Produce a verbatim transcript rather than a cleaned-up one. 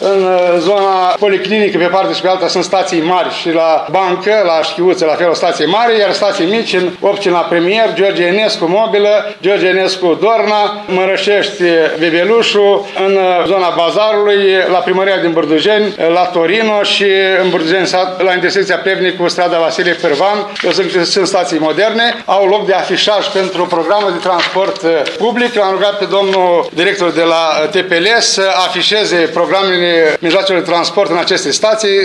în zona policlinică, pe partea și pe alta, sunt stații mari și la bancă, la Șchiuță, la fel o stație mare, iar stații mici în Opcina Premier, George Enescu Mobilă, George Enescu Dorna, Mărășești Bebelușu, în zona Bazarului, la primăria din Burdujeni, la Torino și în Burdujeni, la intersecția Plevnic cu strada Vasile Pervan. Sunt, sunt stații moderne, au loc de afișaj pentru programul de transport public. L-am rugat pe domnul director de la T P L să afișeze programele mijloacelor de transport în aceste stații.